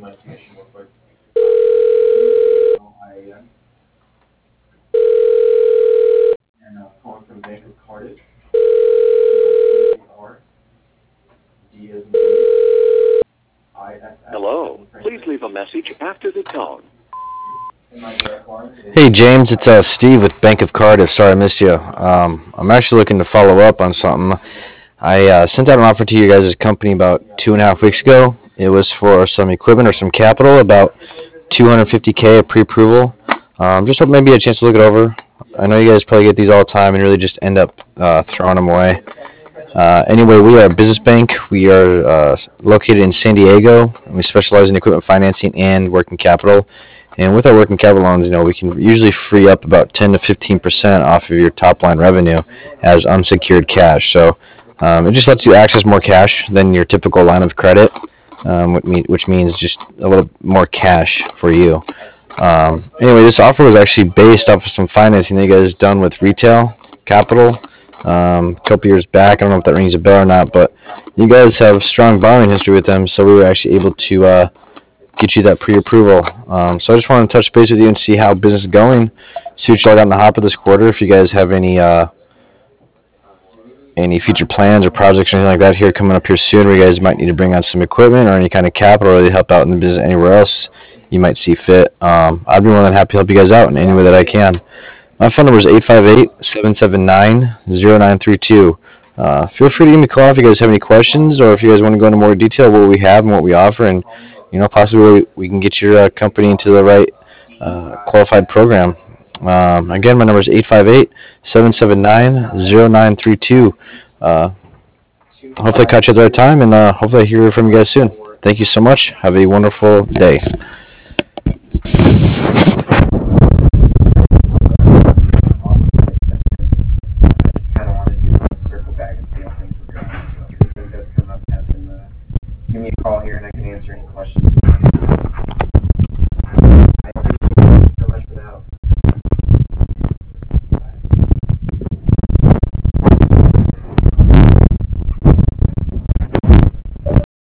Hello. Please leave a message after the tone. Hey James, it's Steve with Bank of Cardiff. Sorry I missed you. I'm actually looking to follow up on something. I sent out an offer to you guys' company about 2.5 weeks ago. It was for some equipment or some capital, about 250K of pre-approval. Just hope maybe you had a chance to look it over. I know you guys probably get these all the time and really just end up throwing them away. Anyway, we are a business bank. We are located in San Diego, and we specialize in equipment financing and working capital. And with our working capital loans, we can usually free up about 10 to 15% off of your top line revenue as unsecured cash. So it just lets you access more cash than your typical line of credit, which means just a little more cash for you. Anyway, this offer was actually based off of some financing that you guys done with retail capital a couple years back. I don't know if that rings a bell or not, but you guys have strong borrowing history with them, so we were actually able to get you that pre-approval. So I just wanted to touch base with you and see how business is going. See what y'all got in the hopper this quarter. If you guys have any future plans or projects or anything like that here coming up here soon, where you guys might need to bring on some equipment or any kind of capital or to help out in the business anywhere else you might see fit. I'd be more than happy to help you guys out in any way that I can. My phone number is 858-779-0932. Feel free to give me a call if you guys have any questions or if you guys want to go into more detail what we have and what we offer, and possibly we can get your company into the right qualified program. Again, my number is 858-779-0932. Hopefully I catch you at the right time, and hopefully I hear from you guys soon. Thank you so much. Have a wonderful day. Give me a call here and I can answer any questions.